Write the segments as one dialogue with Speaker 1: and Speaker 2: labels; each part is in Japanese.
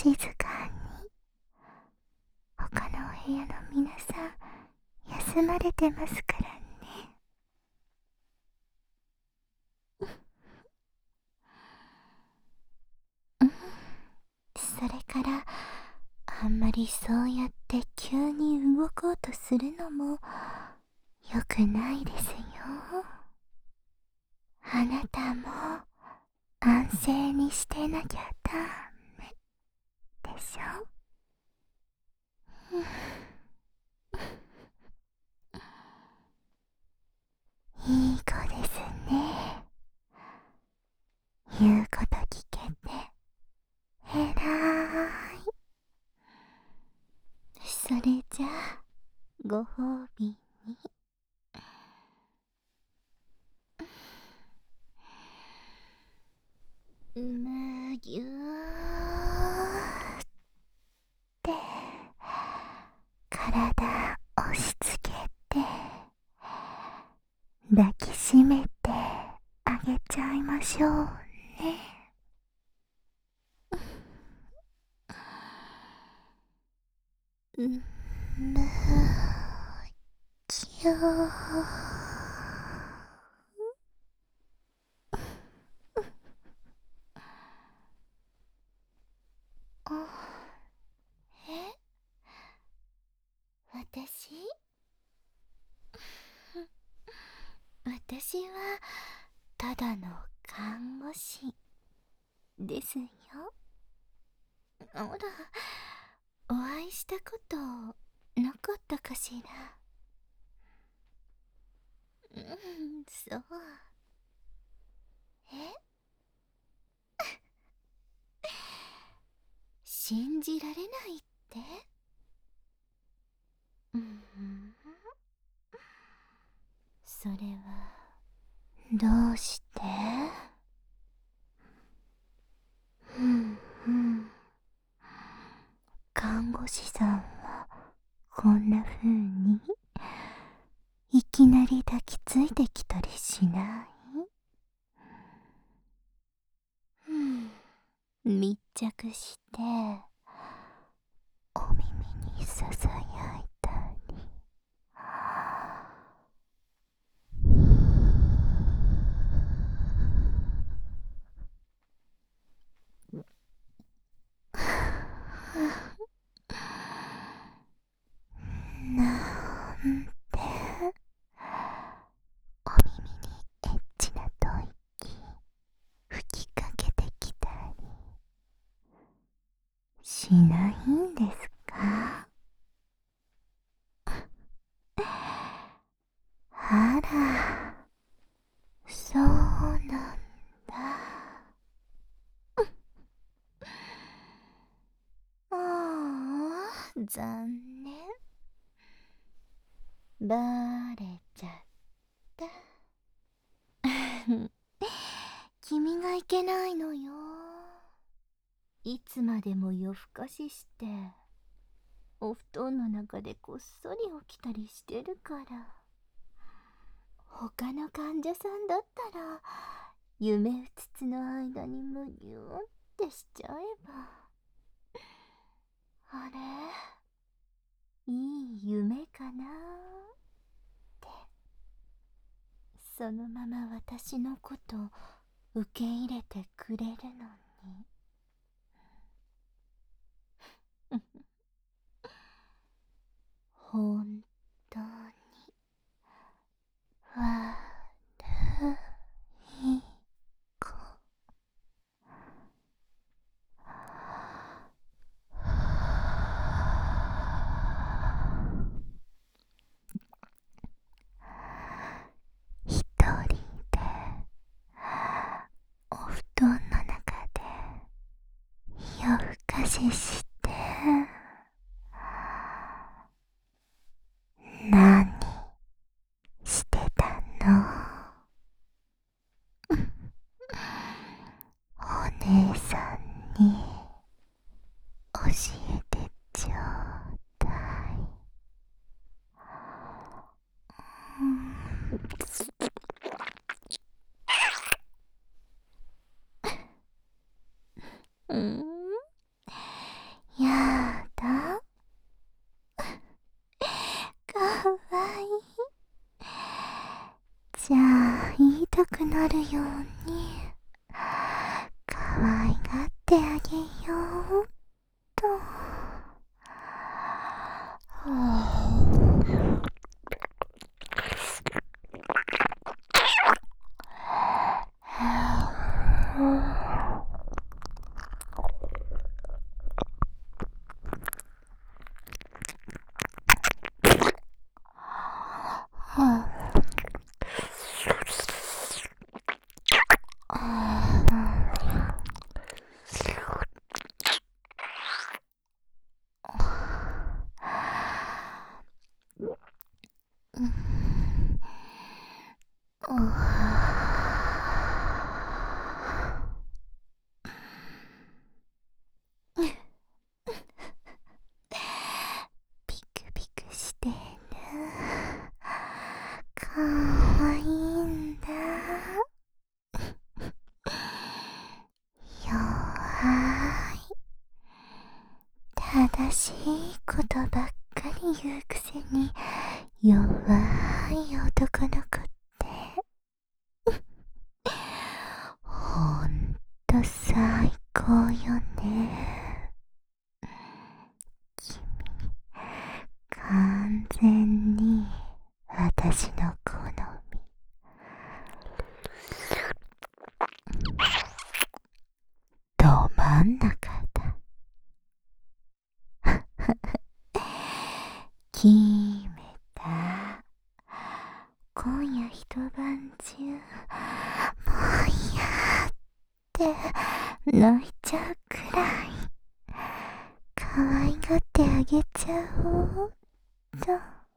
Speaker 1: 静かに。他のお部屋の皆さん休まれてますからね。それからあんまりそうやって急に動こうとするのも良くないですよ。あなたも安静にしてなきゃダメでしょ。いい子ですね。言うこと聞けてえらい。それじゃあご褒美に。むぎゅーって体押し付けて抱きしめてあげちゃいましょうね。むぎゅー。え、私はただの看護師ですよ。ほら、お会いしたことなかったかしら。そう。え、信じられないって。それはどうして？看護師さんはこんな風にいきなり抱きついてきたりしない？密着してお耳にささやいたり。なんてお耳にエッチな吐息吹きかけてきたりしないんですか？あら、そうなんだ。ああ、残念。バレちゃった。君がいけないのよ。いつまでも夜更かししてお布団の中でこっそり起きたりしてるから。他の患者さんだったら夢うつつの間にむぎゅーってしちゃえば、あれ、いい夢かなって、そのまま私のこと受け入れてくれるのに。本当に悪い子。一人でお布団の中で夜更かしして何してたの？お姉さんに教えてちょうだい。うん、 言いたくなるように可愛がってあげようっと。ピクピクしてる。かわいいんだ。弱い。正しいことばっかり言うくせに弱い男の子ってほんと最高よね。君完全に私の好み。ど真ん中だ。決めた。今夜一晩中もう嫌って泣いちゃうくらい可愛がってあげちゃおうと。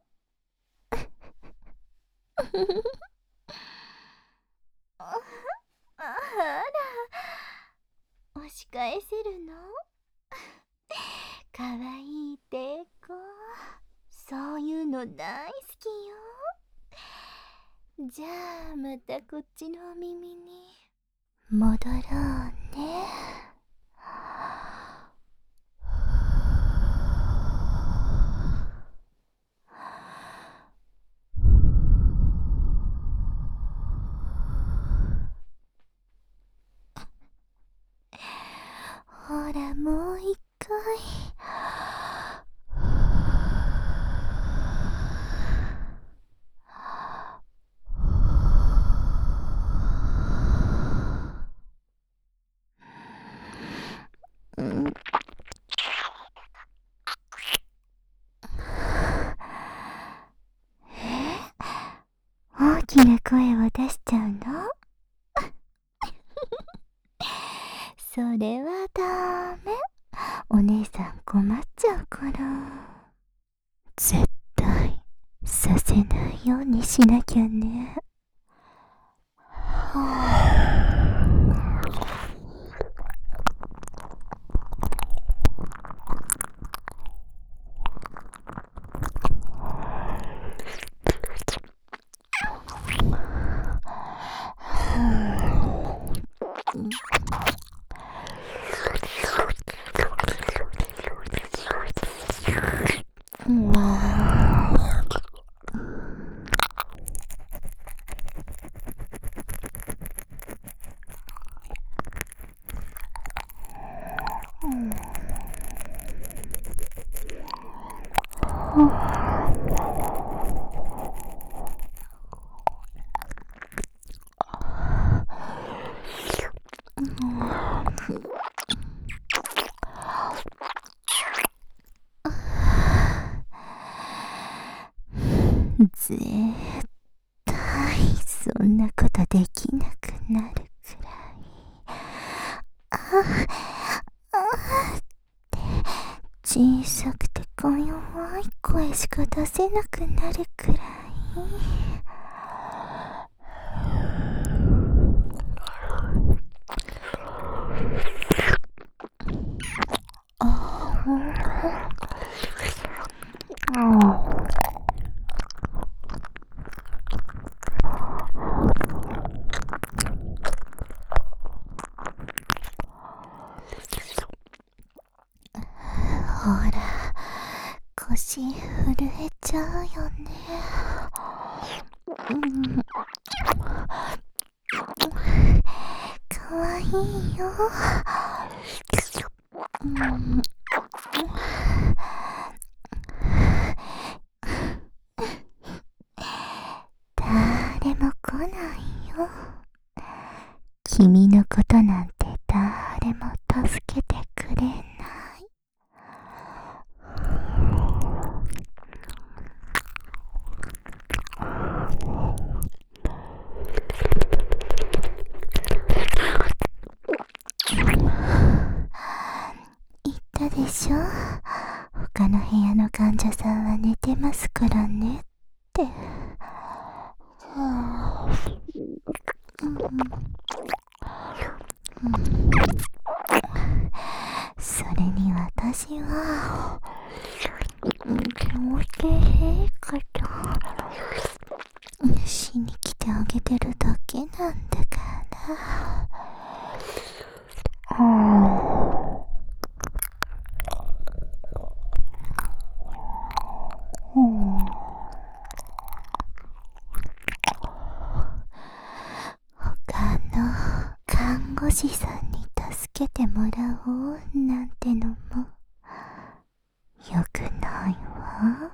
Speaker 1: あら、押し返せるの？かわいいって子、そういうの大好きよ。じゃあまたこっちのお耳に戻ろうね。ほらもう一回。大きな声を出しちゃうの？それはダメ。お姉さん困っちゃうから。絶対させないようにしなきゃね。絶対そんなことできなくなるくらいって小さくてか弱い声しか出せなくなるくらい。ほら、腰震えちゃうよね。 いいよ。誰も来ないよ。君のことなんて誰も助けてくれない。言ったでしょ、他の部屋の患者さんは寝てますからねって。それに私は気持ちいいからしに来てあげてるだけなんだから。他の看護師さんに助けてもらおうなんてのもよくないわ。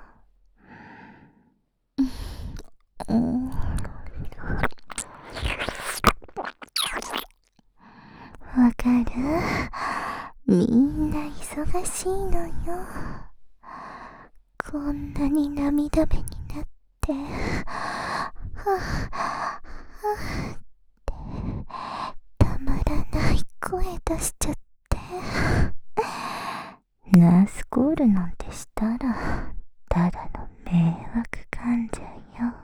Speaker 1: わかる？みんな忙しいのよ。こんなに涙目になってたまらない声出しちゃって。ナースコールなんてしたらただの迷惑患者よ。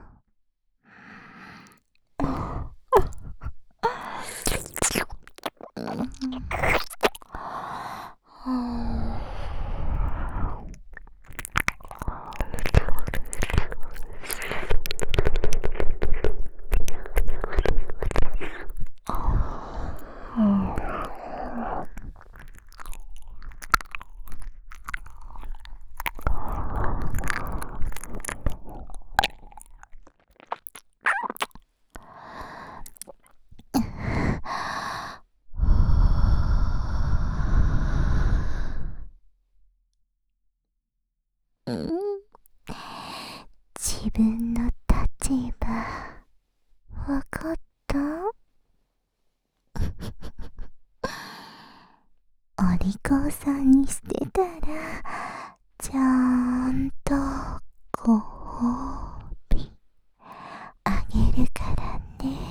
Speaker 1: 自分の立場わかった？お利口さんにしてたらちゃんとご褒美あげるからね。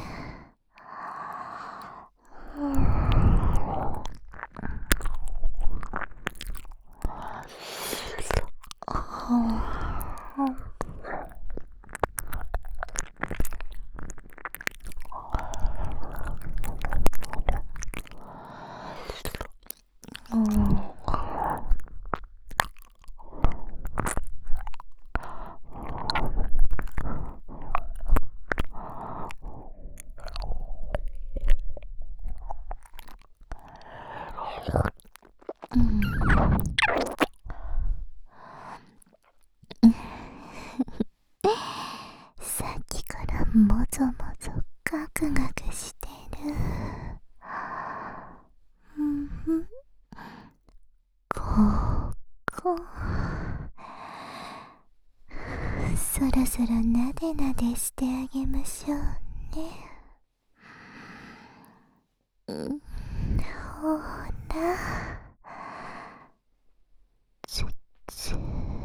Speaker 1: さっきからもぞもぞガクガクしてる。こそろそろなでなでしてあげましょうね。ほらつつ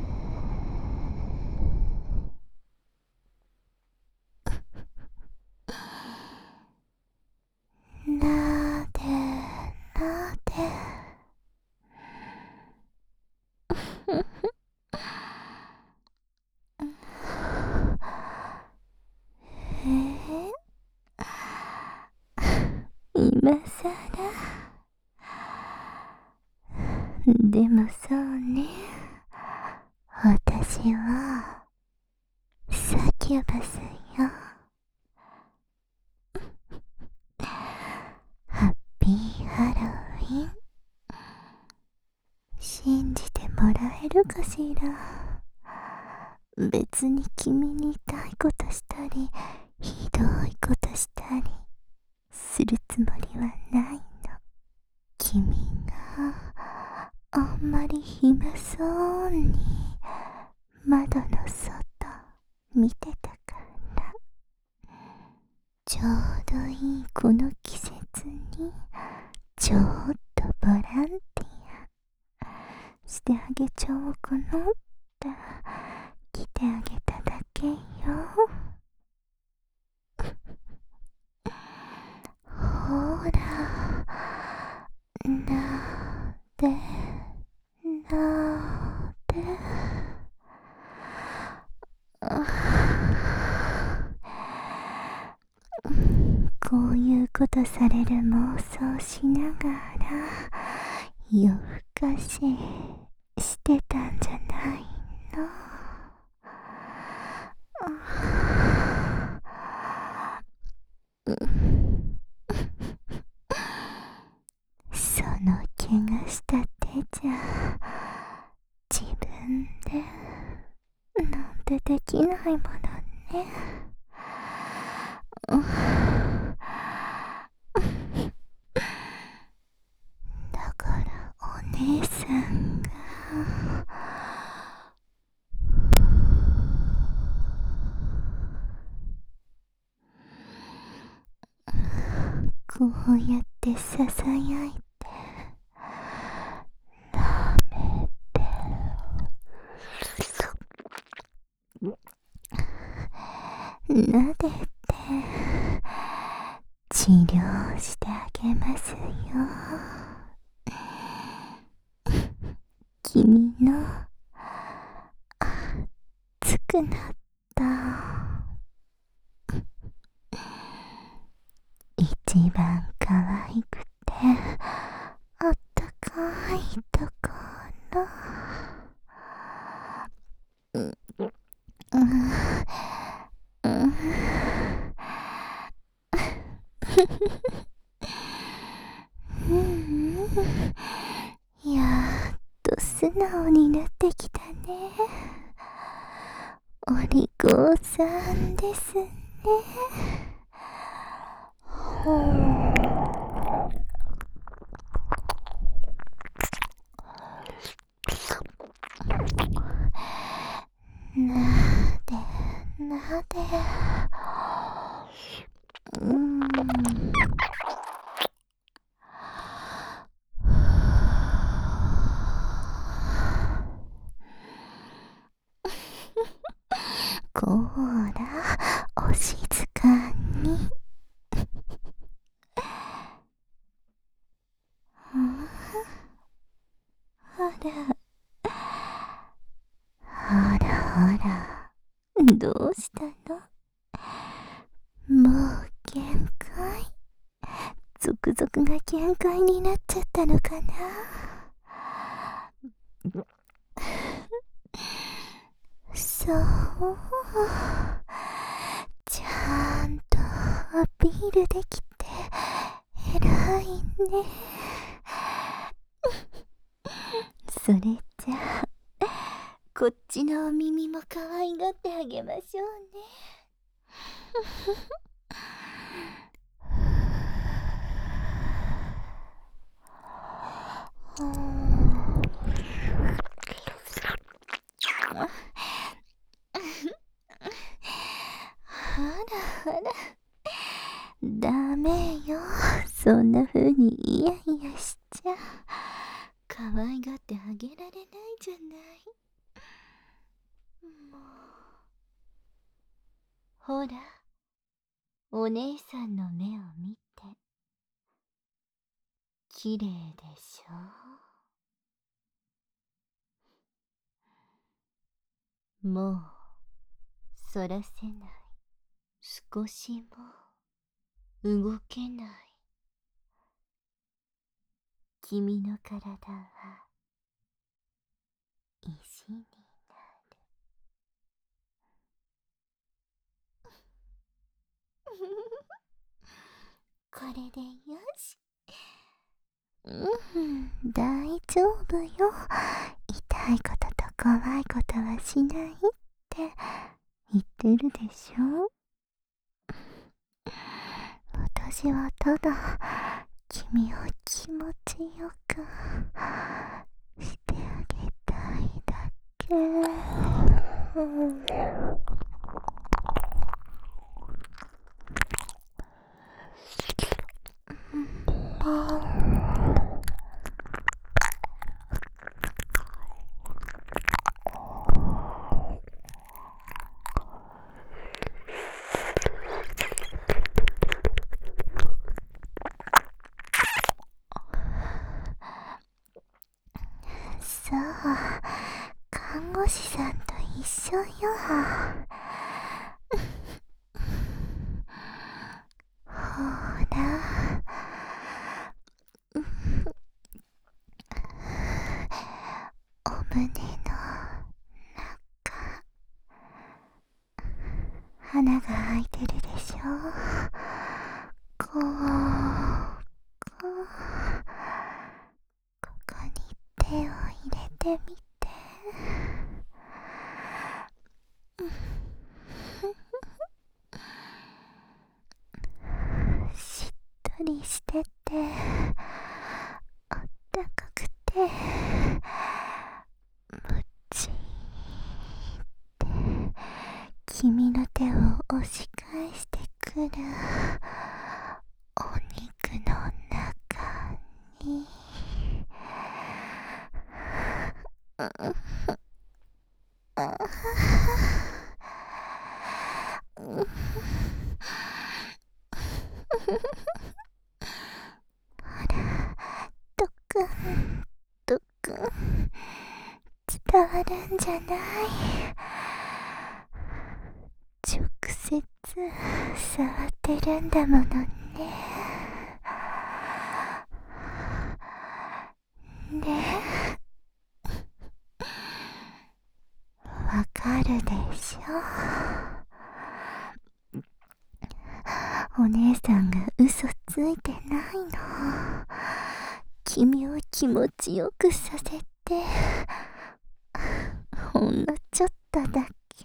Speaker 1: なでなで今さら。でもそうね、私はサキュバスよ。ハッピーハロウィン。信じてもらえるかしら。別に君に痛いことしたりひどいことしたりするつもりはなに窓の外見てたから、ちょうどいいこの季節にちょっとボランティアしてあげちゃおうかなって来てあげただけよ。ほら、なでなで。こういうことされる妄想しながら夜更かししてたんじゃないの？その怪我した手じゃ自分でなんてできないものね。だからお姉さんがこうやってささやいて舐めて撫でて治療してあげますよ。君の熱くなった一番可愛くてあったかいところ、やっと素直になってきたね。お利口さんですね。なでなで、こらお静かに。ほらほら、どうしたの？もう限界？続々が限界になっちゃったのかな？そう、ちゃんとアピールできて偉いね。それじゃあこっちのお耳も可愛がってあげましょうね。あらあら、ダメよ、そんな風にイヤイヤしちゃ可愛がってあげられないじゃない。もうほら、お姉さんの目を見て。綺麗でしょ？もうそらせない、少しも動けない。君の体は石になる。これでよし。大丈夫よ。痛いことと怖いことはしないって言ってるでしょ。私はただ君を気持ちよくしてあげたいだそう、看護師さんと一緒よ。ほら、お胸の中、穴が開いてるでしょ。ここに手を入れてみて。しっとりしてて、あったかくて、むちーって君の手を押し返してくるお肉の中に。ほら、ドクンドクン伝わるんじゃない。直接触ってるんだものね。で、わかるでしょ。お姉さんが嘘ついてないの。君を気持ちよくさせて、ほんのちょっとだけ。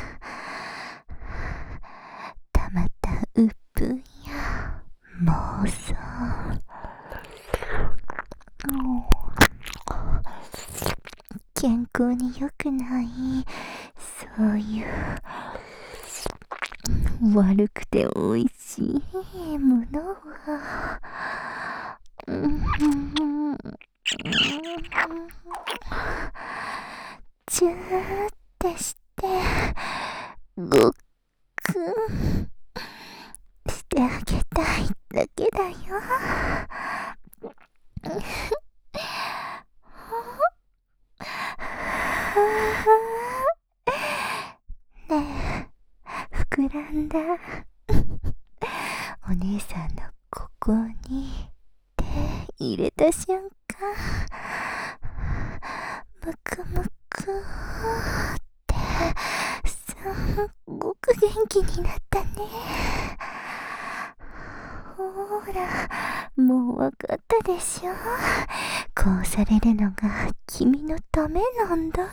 Speaker 1: たまった鬱憤や妄想、健康に良くないそういう悪くて美味しいものは、チューってしてごっくんしてあげたいだけだよ。ねえ、膨らんだ。お姉さんのここに手入れた瞬間、むくむくってすっごく元気になったね。ほら、もうわかったでしょ。こうされるのが君のためなんだって。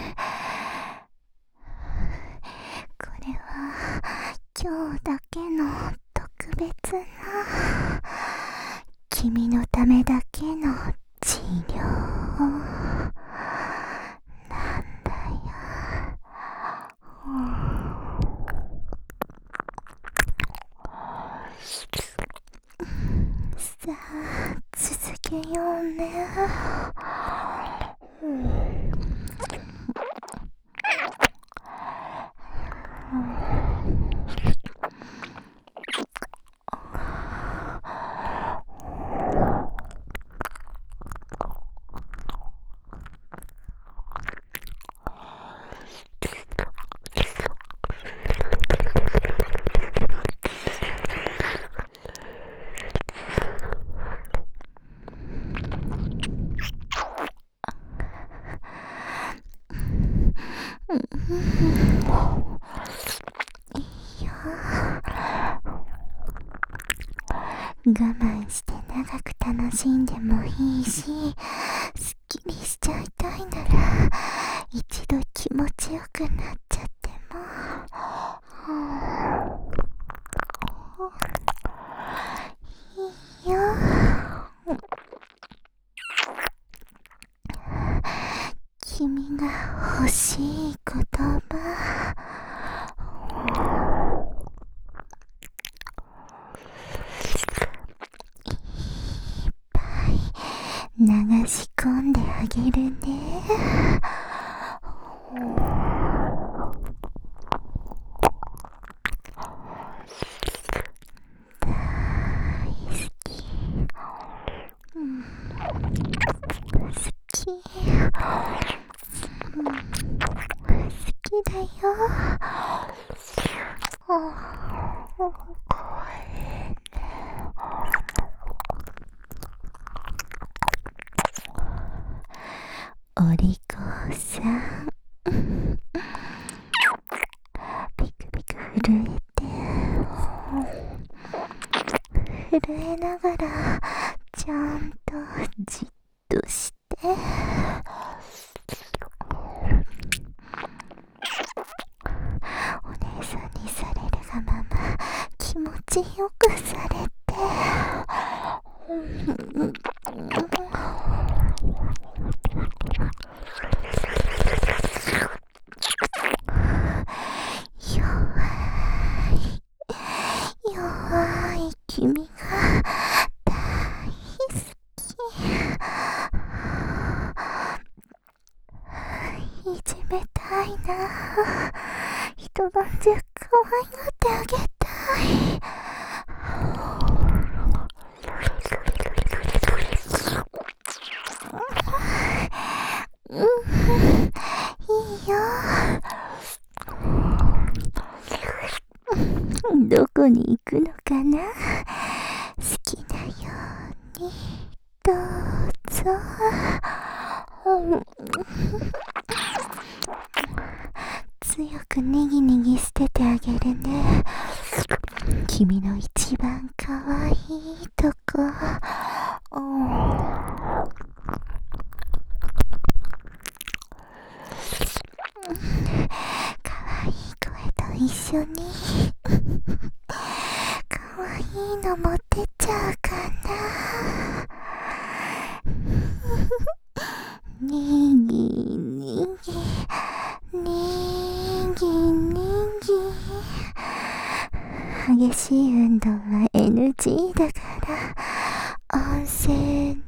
Speaker 1: これは今日だけの特別な、君のためだけの治療なんだよ。さあ、続けようね。我慢して長く楽しんでもいいし、すっきりしちゃいたいなら一度気持ちよくなっちゃっても、いいよ。君が欲しい言葉流し込んであげるね。大好き、好き、好きだよ。お利口さん、ピクピク震えながらちゃんとじっとして、お姉さんにされるがまま気持ちよくされて、弱い君が大好き。いじめたいな。一晩中可愛がってあげたい。いいよ。どこに行くのかな。好きなようにどうぞ。強くネギネギ捨ててあげるね。君の一番可愛いとこ。可愛い声と一緒に可愛いの持ってっちゃうかな。ネギネギネギネギ。激しい運動は NG だから安静に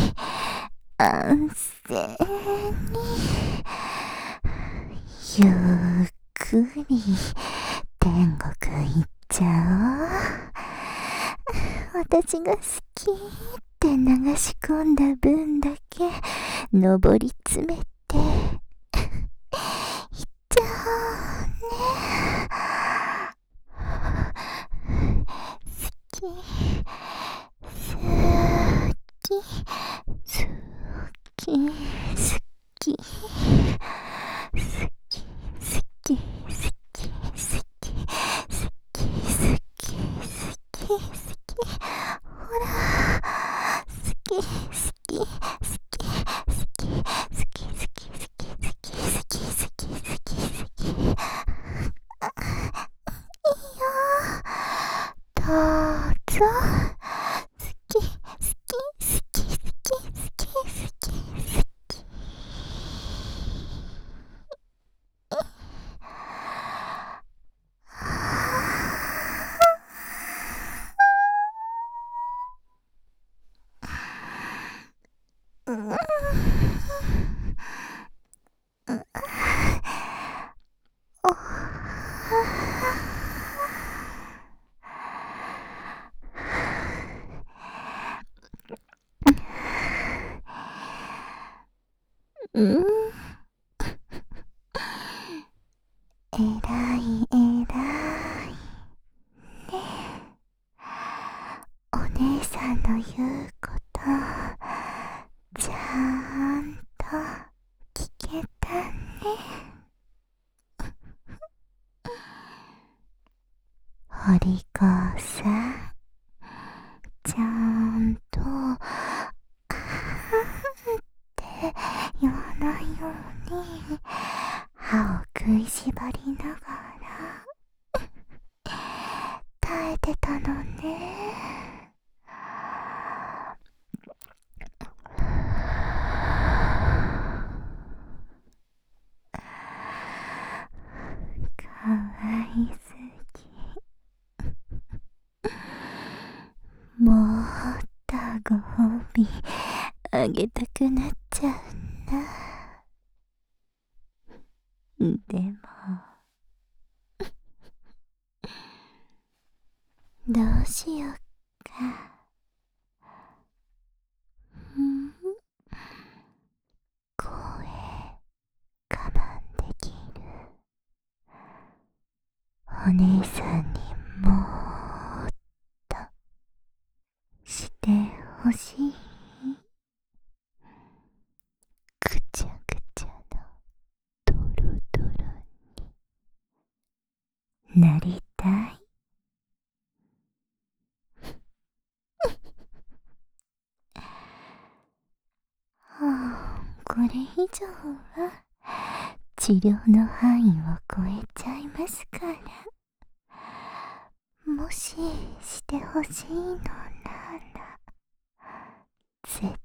Speaker 1: ゆっくり天国行っちゃおう。私が好きって流し込んだ分だけ上り詰めて行っちゃおうね。好き好き好き好きほら、好きどうぞ。えらいお姉さんの言うことちゃんと聞けたね。お利口さん、ちゃんとって言わないように歯を食いしばりながら耐えてたのね。 もっとご褒美あげたくなっちゃうな。でもどうしよっか。声我慢できる。お姉さんにもっとしてほしい。ぐちゃぐちゃのドロドロになりたい。これ以上は治療の範囲を超えちゃいますから。もししてほしいのなら絶